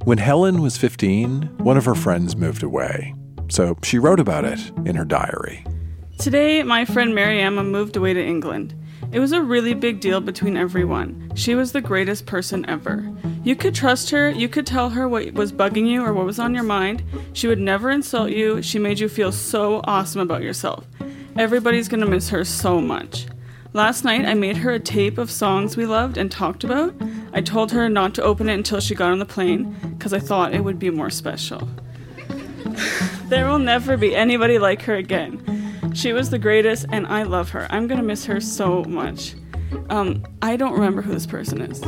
When Helen was 15, one of her friends moved away. So she wrote about it in her diary. Today, my friend Mary Emma moved away to England. It was a really big deal between everyone. She was the greatest person ever. You could trust her, you could tell her what was bugging you or what was on your mind. She would never insult you. She made you feel so awesome about yourself. Everybody's gonna miss her so much. Last night, I made her a tape of songs we loved and talked about. I told her not to open it until she got on the plane, because I thought it would be more special. There will never be anybody like her again. She was the greatest, and I love her. I'm gonna miss her so much. I don't remember who this person is.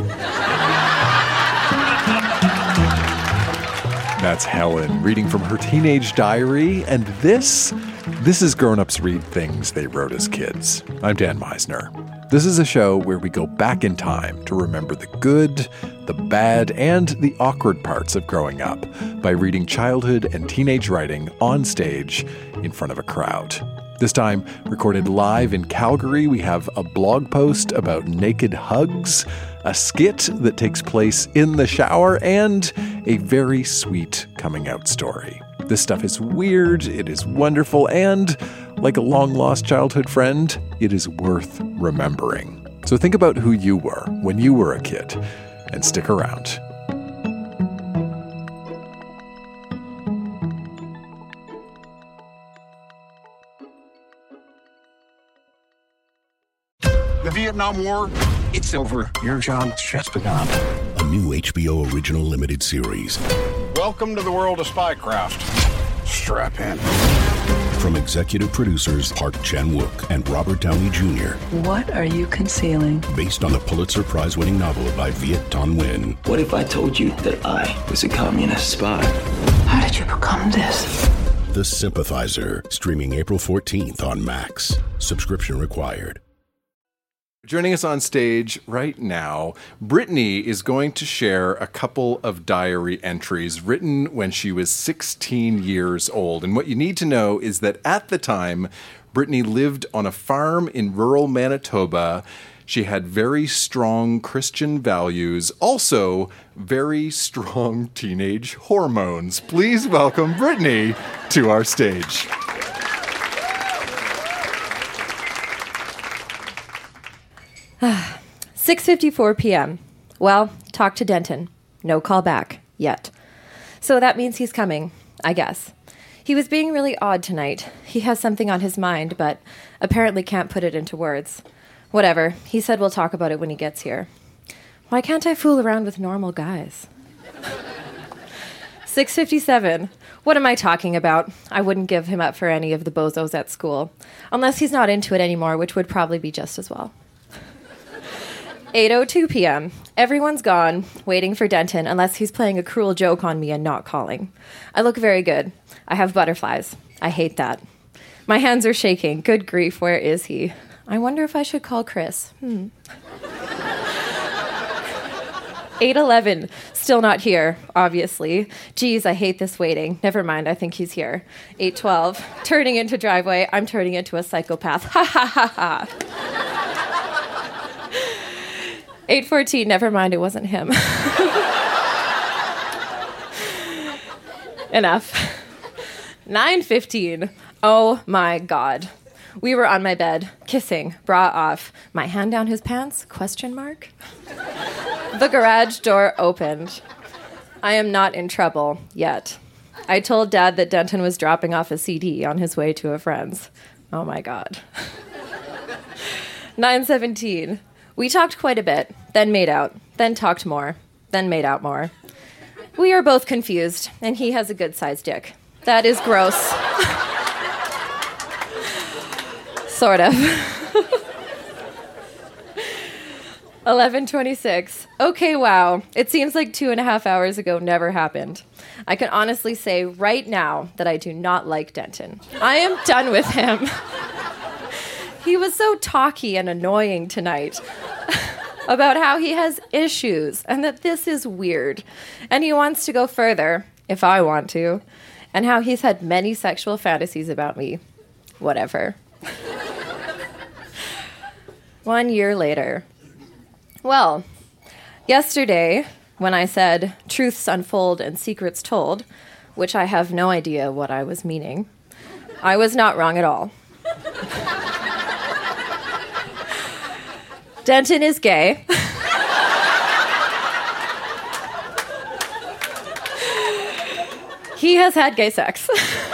That's Helen reading from her teenage diary, and this is Grown Ups Read Things They Wrote as Kids. I'm Dan Meisner. This is a show where we go back in time to remember the good, the bad, and the awkward parts of growing up by reading childhood and teenage writing on stage in front of a crowd. This time, recorded live in Calgary, we have a blog post about naked hugs, a skit that takes place in the shower, and a very sweet coming out story. This stuff is weird, it is wonderful, and like a long-lost childhood friend, it is worth remembering. So think about who you were when you were a kid, and stick around. The Vietnam War, it's over. Your job's just begun. A new HBO original limited series. Welcome to the world of spycraft. Strap in. From executive producers Park Chan-wook and Robert Downey Jr. What are you concealing? Based on the Pulitzer Prize-winning novel by Viet Thanh Nguyen. What if I told you that I was a communist spy? How did you become this? The Sympathizer, streaming April 14th on Max. Subscription required. Joining us on stage right now, Brittany is going to share a couple of diary entries written when she was 16 years old. And what you need to know is that at the time, Brittany lived on a farm in rural Manitoba. She had very strong Christian values, also very strong teenage hormones. Please welcome Brittany to our stage. Ah, 6:54 p.m. Well, talk to Denton. No call back. Yet. So that means he's coming, I guess. He was being really odd tonight. He has something on his mind, but apparently can't put it into words. Whatever. He said we'll talk about it when he gets here. Why can't I fool around with normal guys? 6:57. What am I talking about? I wouldn't give him up for any of the bozos at school. Unless he's not into it anymore, which would probably be just as well. 8:02 p.m. Everyone's gone, waiting for Denton, unless he's playing a cruel joke on me and not calling. I look very good. I have butterflies. I hate that. My hands are shaking. Good grief, where is he? I wonder if I should call Chris. 8:11. Still not here, obviously. Geez, I hate this waiting. Never mind, I think he's here. 8:12. Turning into driveway. I'm turning into a psychopath. Ha ha ha ha. 8:14, never mind, it wasn't him. Enough. 9:15, oh my God. We were on my bed, kissing, bra off, my hand down his pants, question mark? The garage door opened. I am not in trouble, yet. I told Dad that Denton was dropping off a CD on his way to a friend's. Oh my God. 9:17, we talked quite a bit, then made out, then talked more, then made out more. We are both confused, and he has a good-sized dick. That is gross. Sort of. 11:26. Okay, wow. It seems like 2.5 hours ago never happened. I can honestly say right now that I do not like Denton. I am done with him. He was so talky and annoying tonight about how he has issues and that this is weird. And he wants to go further, if I want to, and how he's had many sexual fantasies about me. Whatever. 1 year later. Well, yesterday, when I said, truths unfold and secrets told, which I have no idea what I was meaning. I was not wrong at all. Denton is gay. He has had gay sex.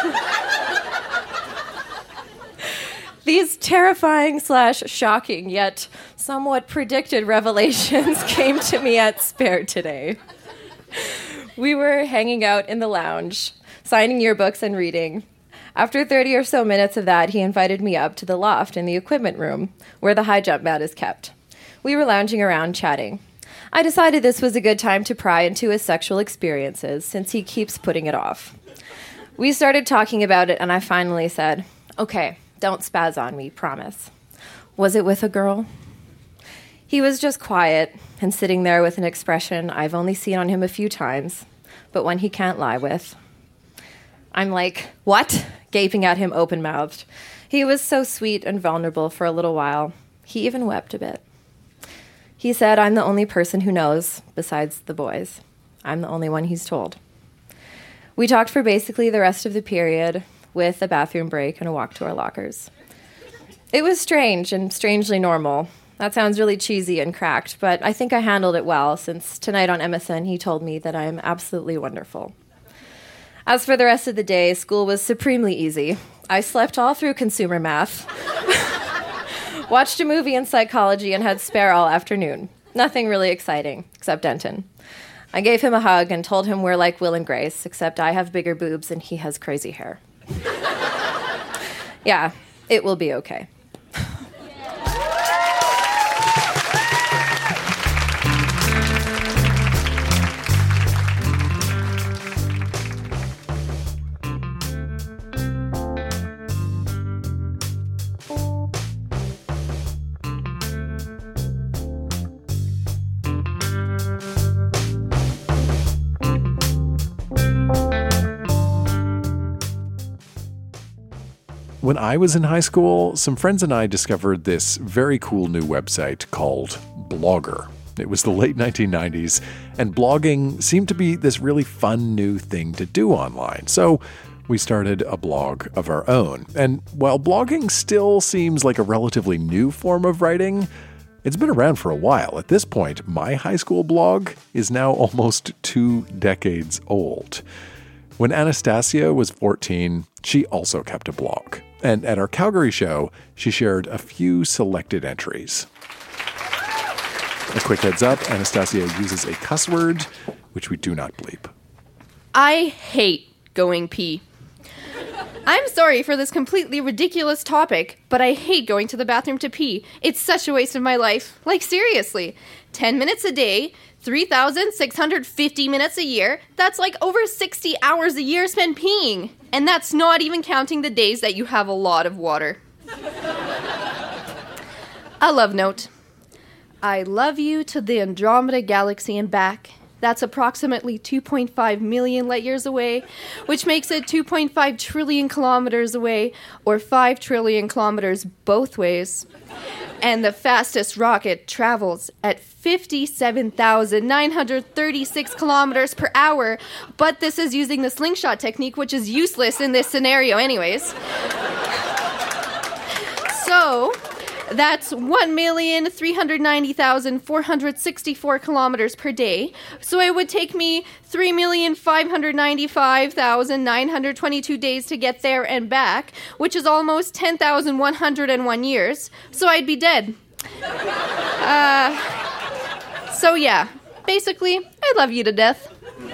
These terrifying / shocking yet somewhat predicted revelations came to me at Spare today. We were hanging out in the lounge, signing yearbooks and reading. After 30 or so minutes of that, he invited me up to the loft in the equipment room, where the high jump mat is kept. We were lounging around chatting. I decided this was a good time to pry into his sexual experiences, since he keeps putting it off. We started talking about it, and I finally said, "Okay, don't spaz on me, promise. Was it with a girl?" He was just quiet and sitting there with an expression I've only seen on him a few times, but one he can't lie with. I'm like, "What?" gaping at him open-mouthed. He was so sweet and vulnerable for a little while. He even wept a bit. He said, "I'm the only person who knows, besides the boys. I'm the only one he's told." We talked for basically the rest of the period, with a bathroom break and a walk to our lockers. It was strange and strangely normal. That sounds really cheesy and cracked, but I think I handled it well, since tonight on MSN he told me that I am absolutely wonderful. As for the rest of the day, school was supremely easy. I slept all through consumer math, watched a movie in psychology, and had Spare all afternoon. Nothing really exciting, except Denton. I gave him a hug and told him we're like Will and Grace, except I have bigger boobs and he has crazy hair. Yeah, it will be okay. When I was in high school, some friends and I discovered this very cool new website called Blogger. It was the late 1990s, and blogging seemed to be this really fun new thing to do online. So we started a blog of our own. And while blogging still seems like a relatively new form of writing, it's been around for a while. At this point, my high school blog is now almost 2 decades old. When Anastasia was 14, she also kept a blog. And at our Calgary show, she shared a few selected entries. A quick heads up, Anastasia uses a cuss word, which we do not bleep. I hate going pee. I'm sorry for this completely ridiculous topic, but I hate going to the bathroom to pee. It's such a waste of my life. Like, seriously. 10 minutes a day, 3,650 minutes a year, that's like over 60 hours a year spent peeing. And that's not even counting the days that you have a lot of water. A love note. I love you to the Andromeda Galaxy and back. That's approximately 2.5 million light years away, which makes it 2.5 trillion kilometers away, or 5 trillion kilometers both ways. And the fastest rocket travels at 57,936 kilometers per hour, but this is using the slingshot technique, which is useless in this scenario anyways. So that's 1,390,464 kilometers per day. So it would take me 3,595,922 days to get there and back, which is almost 10,101 years. So I'd be dead. So yeah, basically, I love you to death.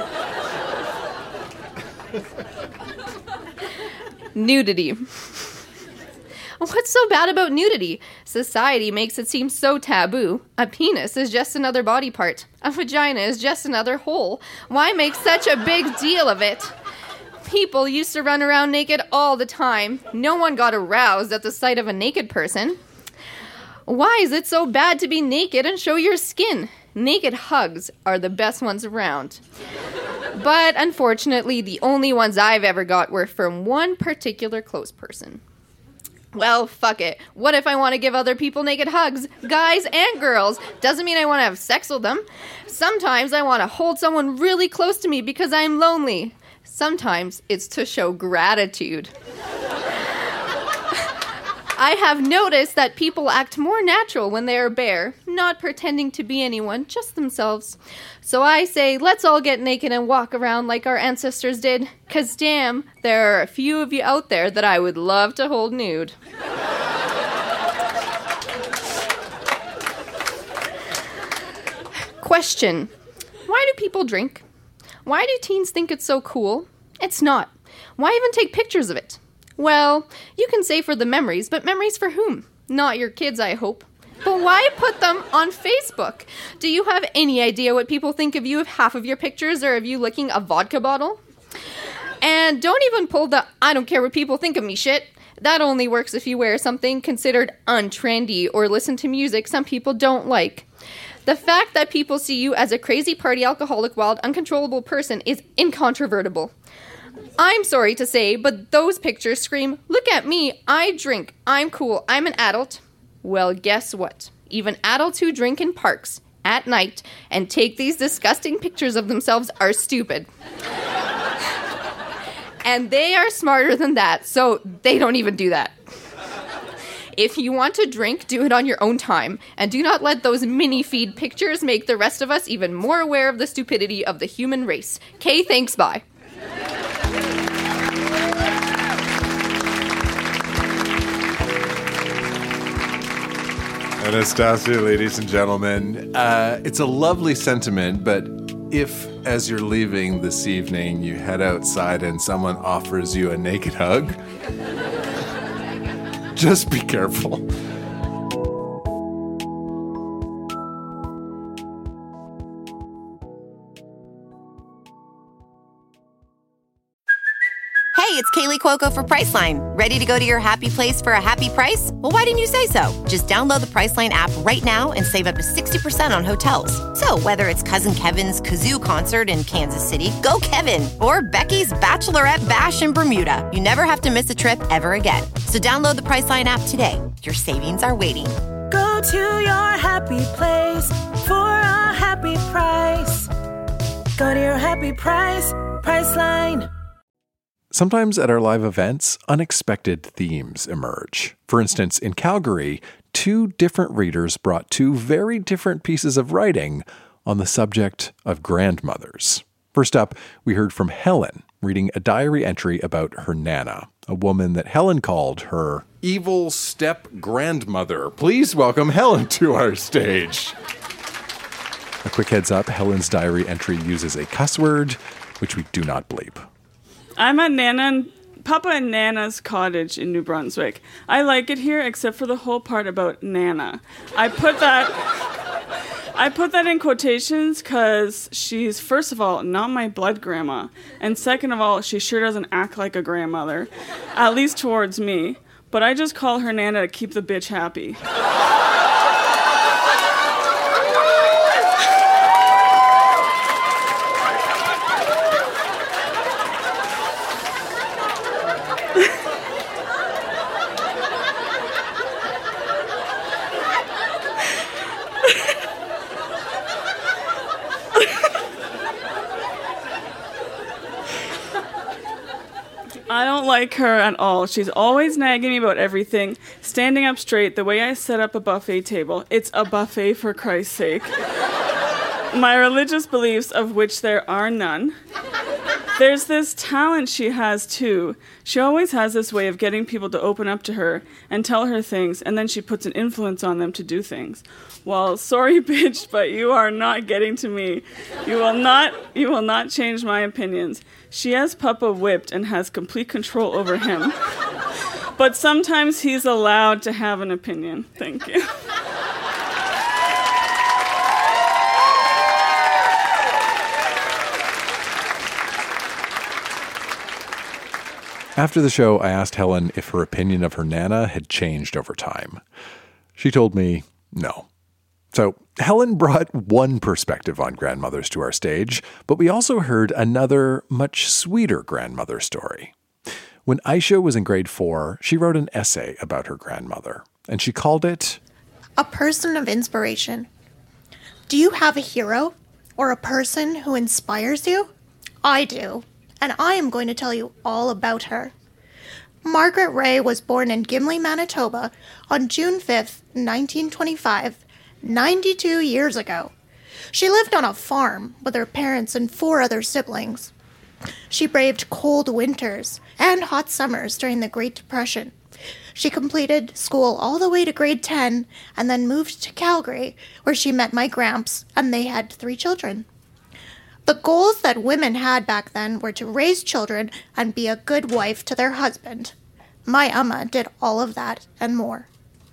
Nudity. What's so bad about nudity? Society makes it seem so taboo. A penis is just another body part. A vagina is just another hole. Why make such a big deal of it? People used to run around naked all the time. No one got aroused at the sight of a naked person. Why is it so bad to be naked and show your skin? Naked hugs are the best ones around. But unfortunately, the only ones I've ever got were from one particular close person. Well, fuck it. What if I want to give other people naked hugs? Guys and girls. Doesn't mean I want to have sex with them. Sometimes I want to hold someone really close to me because I'm lonely. Sometimes it's to show gratitude. I have noticed that people act more natural when they are bare, not pretending to be anyone, just themselves. So I say, let's all get naked and walk around like our ancestors did, 'cause damn, there are a few of you out there that I would love to hold nude. Question: why do people drink? Why do teens think it's so cool? It's not. Why even take pictures of it? Well, you can say for the memories, but memories for whom? Not your kids, I hope. But why put them on Facebook? Do you have any idea what people think of you if half of your pictures are of you licking a vodka bottle? And don't even pull the I don't care what people think of me shit. That only works if you wear something considered untrendy or listen to music some people don't like. The fact that people see you as a crazy party alcoholic, wild, uncontrollable person is incontrovertible. I'm sorry to say, but those pictures scream, look at me, I drink, I'm cool, I'm an adult. Well, guess what? Even adults who drink in parks at night and take these disgusting pictures of themselves are stupid. And they are smarter than that, so they don't even do that. If you want to drink, do it on your own time, and do not let those mini-feed pictures make the rest of us even more aware of the stupidity of the human race. Okay, thanks, bye. Anastasia, ladies and gentlemen, it's a lovely sentiment, but if, as you're leaving this evening, you head outside and someone offers you a naked hug, just be careful. Hey, it's Kaylee Cuoco for Priceline. Ready to go to your happy place for a happy price? Well, why didn't you say so? Just download the Priceline app right now and save up to 60% on hotels. So whether it's Cousin Kevin's Kazoo Concert in Kansas City, go Kevin, or Becky's Bachelorette Bash in Bermuda, you never have to miss a trip ever again. So download the Priceline app today. Your savings are waiting. Go to your happy place for a happy price. Go to your happy price, Priceline. Sometimes at our live events, unexpected themes emerge. For instance, in Calgary, 2 different readers brought 2 very different pieces of writing on the subject of grandmothers. First up, we heard from Helen reading a diary entry about her Nana, a woman that Helen called her evil step-grandmother. Please welcome Helen to our stage. A quick heads up, Helen's diary entry uses a cuss word, which we do not bleep. I'm at Papa and Nana's cottage in New Brunswick. I like it here except for the whole part about Nana. I put that in quotations because she's, first of all, not my blood grandma. And second of all, she sure doesn't act like a grandmother, at least towards me. But I just call her Nana to keep the bitch happy. I don't like her at all. She's always nagging me about everything, standing up straight, the way I set up a buffet table. It's a buffet, for Christ's sake. My religious beliefs, of which there are none. There's this talent she has, too. She always has this way of getting people to open up to her and tell her things, and then she puts an influence on them to do things. Well, sorry, bitch, but you are not getting to me. You will not change my opinions. She has Papa whipped and has complete control over him. But sometimes he's allowed to have an opinion. Thank you. After the show, I asked Helen if her opinion of her Nana had changed over time. She told me no. So Helen brought one perspective on grandmothers to our stage, but we also heard another, much sweeter grandmother story. When Aisha was in grade 4, she wrote an essay about her grandmother, and she called it A Person of Inspiration. Do you have a hero or a person who inspires you? I do, and I am going to tell you all about her. Margaret Ray was born in Gimli, Manitoba on June 5th, 1925, 92 years ago. She lived on a farm with her parents and 4 other siblings. She braved cold winters and hot summers during the Great Depression. She completed school all the way to grade 10 and then moved to Calgary, where she met my gramps, and they had 3 children. The goals that women had back then were to raise children and be a good wife to their husband. My Amma did all of that and more.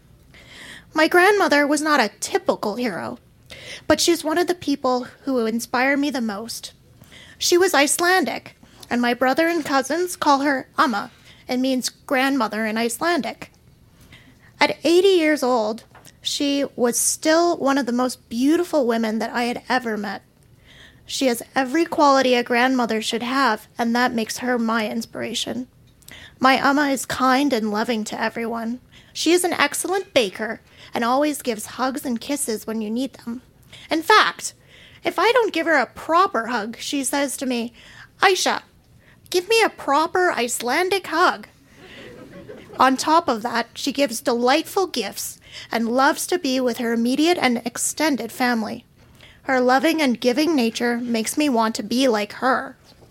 My grandmother was not a typical hero, but she's one of the people who inspire me the most. She was Icelandic, and my brother and cousins call her Amma. It means grandmother in Icelandic. At 80 years old, she was still one of the most beautiful women that I had ever met. She has every quality a grandmother should have, and that makes her my inspiration. My Amma is kind and loving to everyone. She is an excellent baker and always gives hugs and kisses when you need them. In fact, if I don't give her a proper hug, she says to me, Aisha, give me a proper Icelandic hug. On top of that, she gives delightful gifts and loves to be with her immediate and extended family. Her loving and giving nature makes me want to be like her.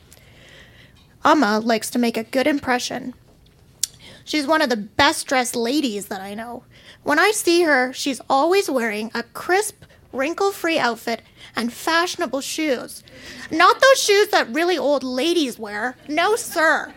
Amma likes to make a good impression. She's one of the best-dressed ladies that I know. When I see her, she's always wearing a crisp, wrinkle-free outfit and fashionable shoes. Not those shoes that really old ladies wear. No, sir.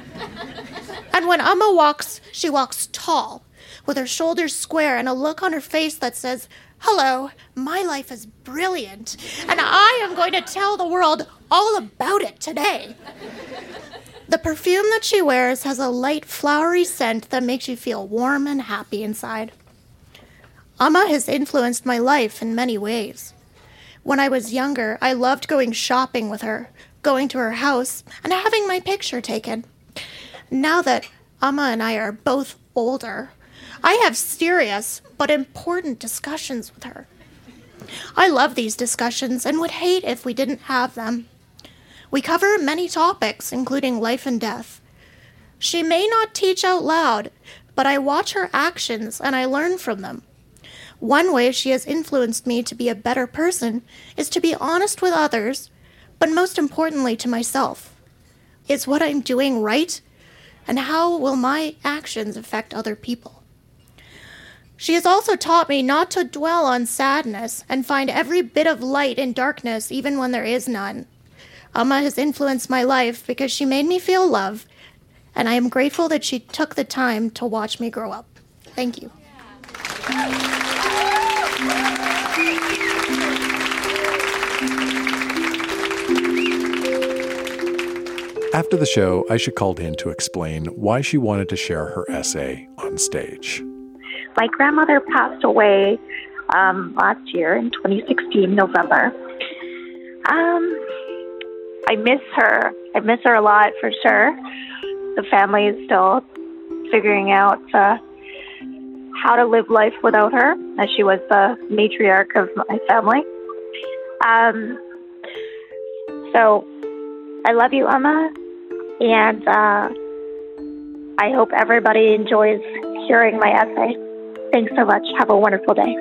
And when Amma walks, she walks tall, with her shoulders square and a look on her face that says, hello, my life is brilliant, and I am going to tell the world all about it today. The perfume that she wears has a light, flowery scent that makes you feel warm and happy inside. Amma has influenced my life in many ways. When I was younger, I loved going shopping with her, going to her house, and having my picture taken. Now that Amma and I are both older, I have serious but important discussions with her. I love these discussions and would hate if we didn't have them. We cover many topics, including life and death. She may not teach out loud, but I watch her actions and I learn from them. One way she has influenced me to be a better person is to be honest with others, but most importantly to myself. Is what I'm doing right? And how will my actions affect other people? She has also taught me not to dwell on sadness and find every bit of light in darkness even when there is none. Amma has influenced my life because she made me feel love, and I am grateful that she took the time to watch me grow up. Thank you. After the show, Aisha called in to explain why she wanted to share her essay on stage. My grandmother passed away last year in 2016, November. I miss her. I miss her a lot for sure. The family is still figuring out how to live life without her, as she was the matriarch of my family. So I love you, Amma, and I hope everybody enjoys hearing my essay. Thanks so much. Have a wonderful day.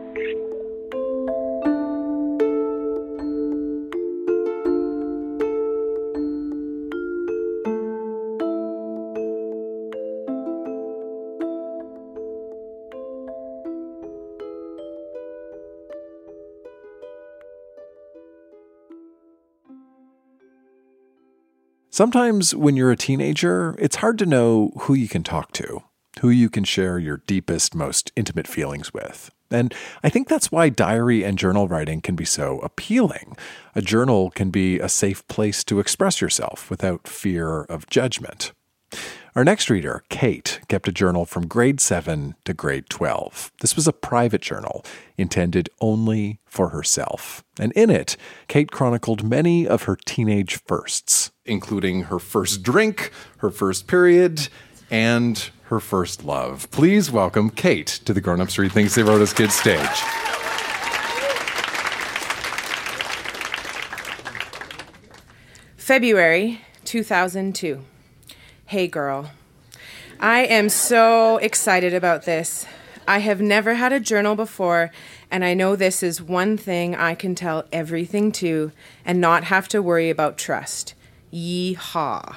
Sometimes when you're a teenager, it's hard to know who you can talk to, who you can share your deepest, most intimate feelings with. And I think that's why diary and journal writing can be so appealing. A journal can be a safe place to express yourself without fear of judgment. Our next reader, Kate, kept a journal from grade 7 to grade 12. This was a private journal intended only for herself. And in it, Kate chronicled many of her teenage firsts. including her first drink, her first period, and her first love. Please welcome Kate to the Grown Ups Read Things They Wrote as Kids stage. February 2002. Hey girl. I am so excited about this. I have never had a journal before, and I know this is one thing I can tell everything to and not have to worry about trust. Yee-haw.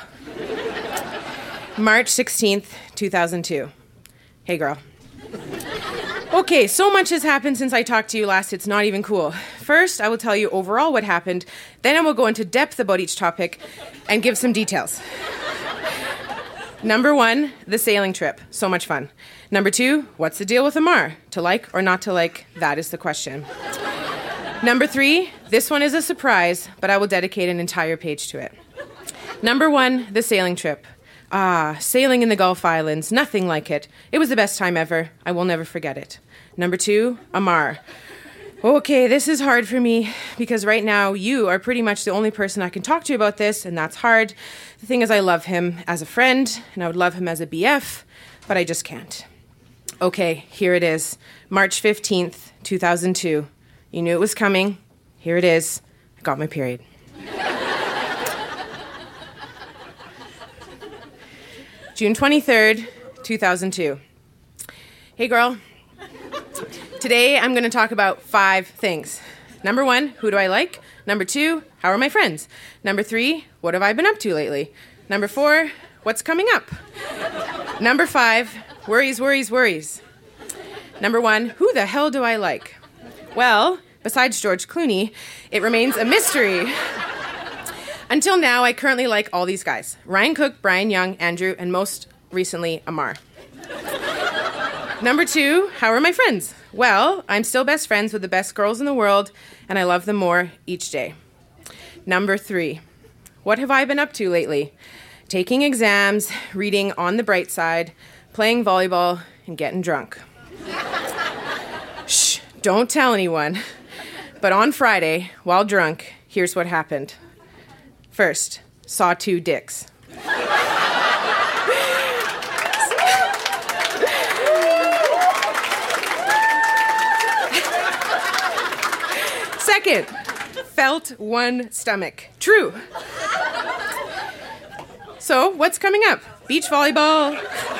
March 16th, 2002. Hey girl. Okay, so much has happened since I talked to you last, it's not even cool. First, I will tell you overall what happened, then I will go into depth about each topic and give some details. Number 1, the sailing trip. So much fun. Number 2, what's the deal with Amar? To like or not to like? That is the question. Number 3, this one is a surprise, but I will dedicate an entire page to it. Number 1, the sailing trip. Sailing in the Gulf Islands. Nothing like it. It was the best time ever. I will never forget it. Number 2, Amar. Okay, this is hard for me because right now you are pretty much the only person I can talk to about this, and that's hard. The thing is, I love him as a friend, and I would love him as a BF, but I just can't. Okay, here it is. March 15th, 2002. You knew it was coming. Here it is. I got my period. June 23rd, 2002. Hey, girl. Today, I'm going to talk about 5 things. Number 1, who do I like? Number 2, how are my friends? Number 3, what have I been up to lately? Number 4, what's coming up? Number 5, worries, worries, worries. Number 1, who the hell do I like? Well, besides George Clooney, it remains a mystery. Until now, I currently like all these guys. Ryan Cook, Brian Young, Andrew, and most recently, Amar. Number 2, how are my friends? Well, I'm still best friends with the best girls in the world, and I love them more each day. Number 3, what have I been up to lately? Taking exams, reading On the Bright Side, playing volleyball, and getting drunk. Shh, don't tell anyone. But on Friday, while drunk, here's what happened. First, saw 2 dicks. Second, felt 1 stomach. True. So, what's coming up? Beach volleyball.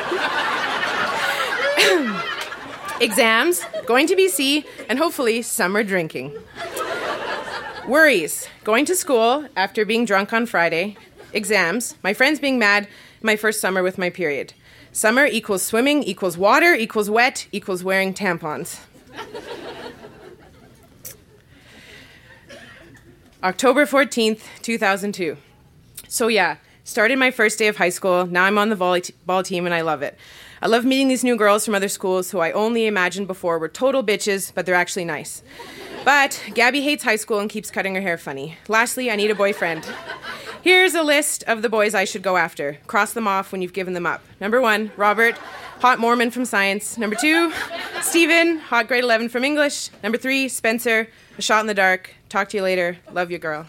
Exams, going to BC, and hopefully summer drinking. Worries, going to school after being drunk on Friday. Exams, my friends being mad, my first summer with my period. Summer equals swimming, equals water, equals wet, equals wearing tampons. October 14th, 2002. So yeah, started my first day of high school. Now I'm on the volleyball team and I love it. I love meeting these new girls from other schools who I only imagined before were total bitches, but they're actually nice. But Gabby hates high school and keeps cutting her hair funny. Lastly, I need a boyfriend. Here's a list of the boys I should go after. Cross them off when you've given them up. Number 1, Robert, hot Mormon from science. Number 2, Stephen, hot grade 11 from English. Number 3, Spencer, a shot in the dark. Talk to you later. Love you, girl.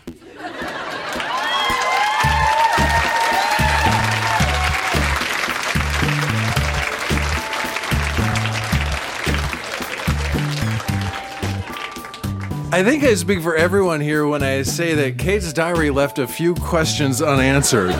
I think I speak for everyone here when I say that Kate's diary left a few questions unanswered.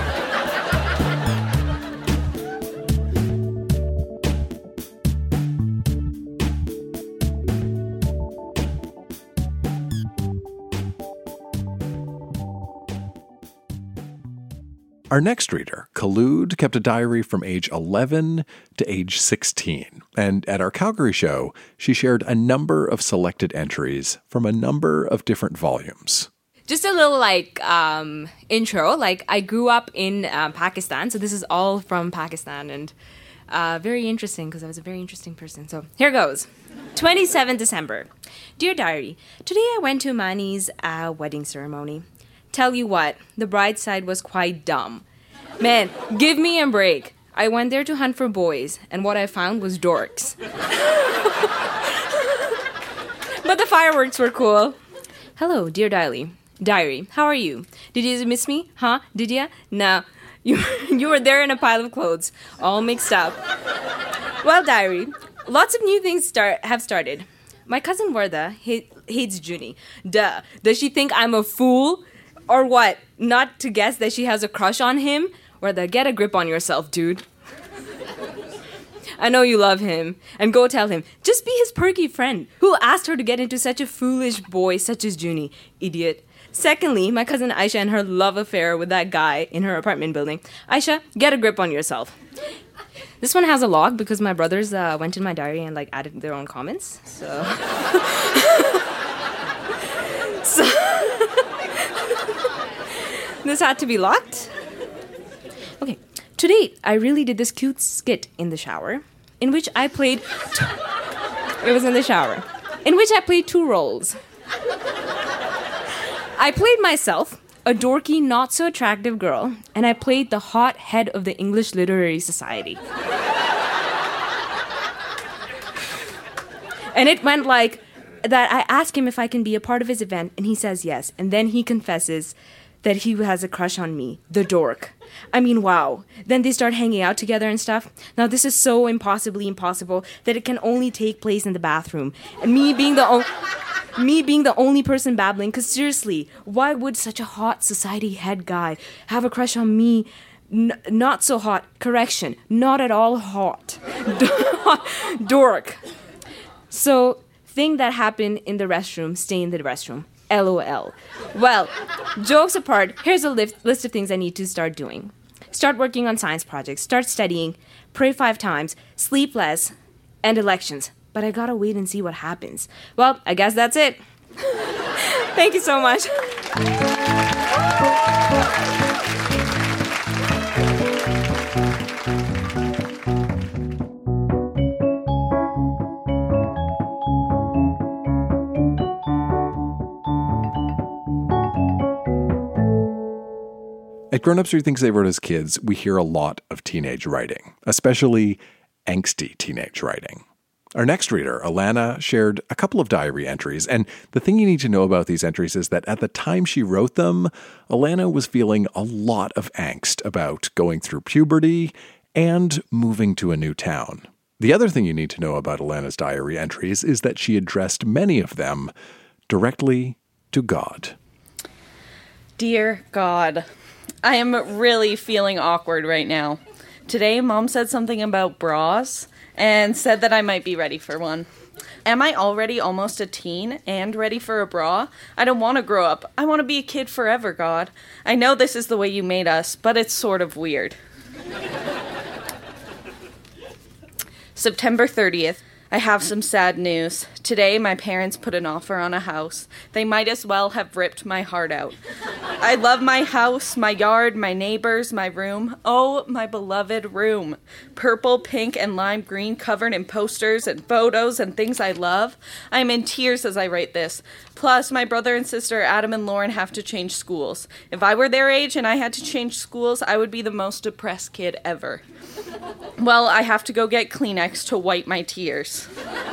Our next reader, Khulud, kept a diary from age 11 to age 16. And at our Calgary show, she shared a number of selected entries from a number of different volumes. Just a little intro. I grew up in Pakistan, so this is all from Pakistan, and very interesting because I was a very interesting person. So here goes. 27 December. Dear Diary, today I went to Mani's wedding ceremony. Tell you what, the bride's side was quite dumb. Man, give me a break. I went there to hunt for boys, and what I found was dorks. But the fireworks were cool. Hello, dear Diary. Diary, how are you? Did you miss me? Huh? Did ya? No. You were there in a pile of clothes, all mixed up. Well, diary, lots of new things have started. My cousin Varda hates Junie. Duh. Does she think I'm a fool? Or what? Not to guess that she has a crush on him? Varda, get a grip on yourself, dude. I know you love him. And go tell him. Just be his perky friend. Who asked her to get into such a foolish boy such as Junie? Idiot. Secondly, my cousin Aisha and her love affair with that guy in her apartment building. Aisha, get a grip on yourself. This one has a log because my brothers went in my diary and added their own comments. So this had to be locked. Okay. Today, I really did this cute skit in the shower in which I played... It was in the shower. In which I played two roles. I played myself, a dorky, not-so-attractive girl, and I played the hot head of the English Literary Society. And it went like that. I ask him if I can be a part of his event, and he says yes. And then he confesses that he has a crush on me, the dork. I mean, wow. Then they start hanging out together and stuff. Now, this is so impossibly impossible that it can only take place in the bathroom. And me being the only person babbling, because seriously, why would such a hot society head guy have a crush on me? Not so hot. Correction. Not at all hot. Dork. So, thing that happened in the restroom, stay in the restroom. LOL. Well, jokes apart, here's a list of things I need to start doing. Start working on science projects, start studying, pray 5 times, sleep less, and elections. But I gotta wait and see what happens. Well, I guess that's it. Thank you so much. At Grown Ups Read Things They Wrote as Kids, we hear a lot of teenage writing, especially angsty teenage writing. Our next reader, Alana, shared a couple of diary entries, and the thing you need to know about these entries is that at the time she wrote them, Alana was feeling a lot of angst about going through puberty and moving to a new town. The other thing you need to know about Alana's diary entries is that she addressed many of them directly to God. Dear God, I am really feeling awkward right now. Today, Mom said something about bras and said that I might be ready for one. Am I already almost a teen and ready for a bra? I don't want to grow up. I want to be a kid forever, God. I know this is the way you made us, but it's sort of weird. September 30th. I have some sad news. Today, my parents put an offer on a house. They might as well have ripped my heart out. I love my house, my yard, my neighbors, my room. Oh, my beloved room. Purple, pink, and lime green, covered in posters and photos and things I love. I am in tears as I write this. Plus, my brother and sister, Adam and Lauren, have to change schools. If I were their age and I had to change schools, I would be the most depressed kid ever. Well, I have to go get Kleenex to wipe my tears.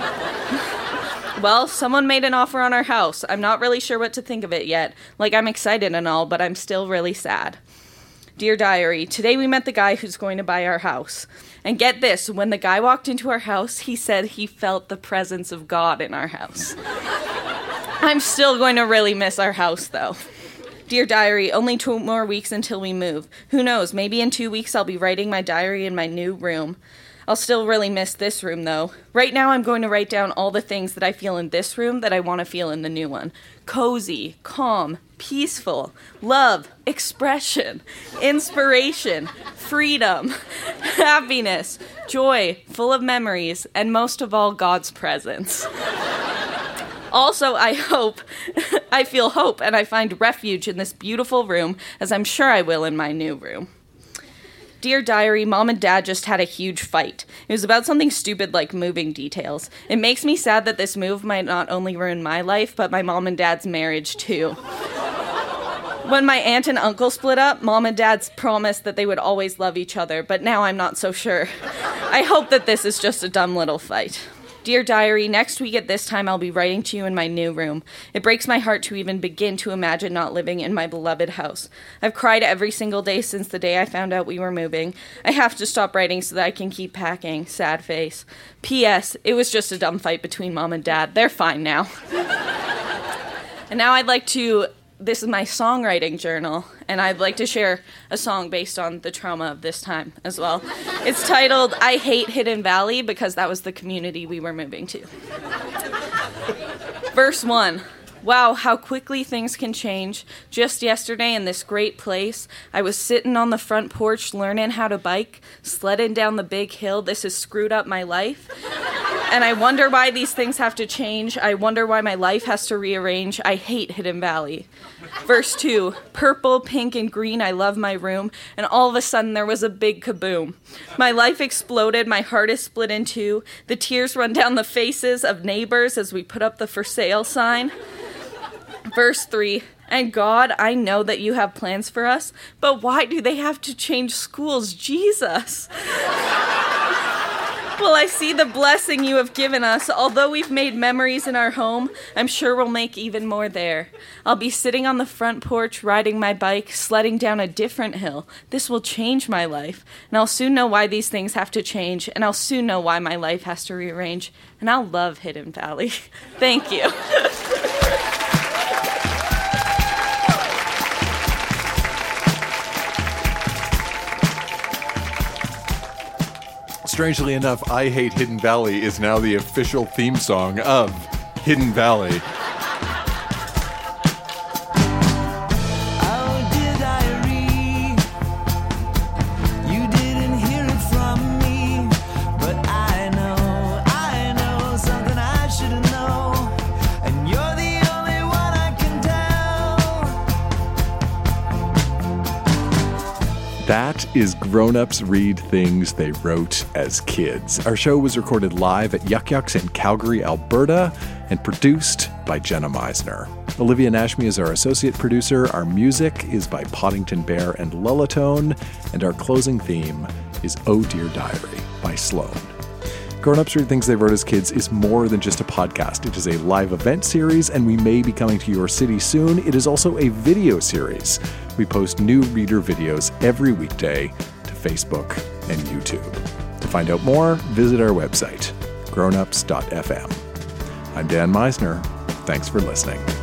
Well, someone made an offer on our house. I'm not really sure what to think of it yet. I'm excited and all, but I'm still really sad. Dear Diary, today we met the guy who's going to buy our house. And get this, when the guy walked into our house, he said he felt the presence of God in our house. I'm still going to really miss our house, though. Dear Diary, only 2 more weeks until we move. Who knows, maybe in 2 weeks I'll be writing my diary in my new room. I'll still really miss this room, though. Right now I'm going to write down all the things that I feel in this room that I want to feel in the new one. Cozy, calm, peaceful, love, expression, inspiration, freedom, happiness, joy, full of memories, and most of all, God's presence. Also, I feel hope, and I find refuge in this beautiful room, as I'm sure I will in my new room. Dear Diary, Mom and Dad just had a huge fight. It was about something stupid like moving details. It makes me sad that this move might not only ruin my life, but my mom and dad's marriage, too. When my aunt and uncle split up, Mom and Dad promised that they would always love each other, but now I'm not so sure. I hope that this is just a dumb little fight. Dear Diary, next week at this time I'll be writing to you in my new room. It breaks my heart to even begin to imagine not living in my beloved house. I've cried every single day since the day I found out we were moving. I have to stop writing so that I can keep packing. Sad face. P.S. It was just a dumb fight between Mom and Dad. They're fine now. And now this is my songwriting journal, and I'd like to share a song based on the trauma of this time as well. It's titled, I Hate Hidden Valley, because that was the community we were moving to. Verse 1. Wow, how quickly things can change. Just yesterday in this great place, I was sitting on the front porch learning how to bike, sledding down the big hill. This has screwed up my life. And I wonder why these things have to change. I wonder why my life has to rearrange. I hate Hidden Valley. Verse 2, purple, pink, and green, I love my room. And all of a sudden there was a big kaboom. My life exploded. My heart is split in two. The tears run down the faces of neighbors as we put up the for sale sign. Verse 3, and God, I know that you have plans for us, but why do they have to change schools? Jesus. Well, I see the blessing you have given us. Although we've made memories in our home, I'm sure we'll make even more there. I'll be sitting on the front porch, riding my bike, sledding down a different hill. This will change my life, and I'll soon know why these things have to change, and I'll soon know why my life has to rearrange, and I'll love Hidden Valley. Thank you. Strangely enough, I Hate Hidden Valley is now the official theme song of Hidden Valley. That is Grown-Ups Read Things They Wrote as Kids. Our show was recorded live at Yuck Yucks in Calgary, Alberta, and produced by Jenna Meisner. Olivia Nashmi is our associate producer. Our music is by Poddington Bear and Lullatone, and our closing theme is Oh Dear Diary by Sloan. Grown-Ups Read Things They Wrote as Kids is more than just a podcast. It is a live event series, and we may be coming to your city soon. It is also a video series. We post new reader videos every weekday to Facebook and YouTube. To find out more, visit our website, grownups.fm. I'm Dan Meisner. Thanks for listening.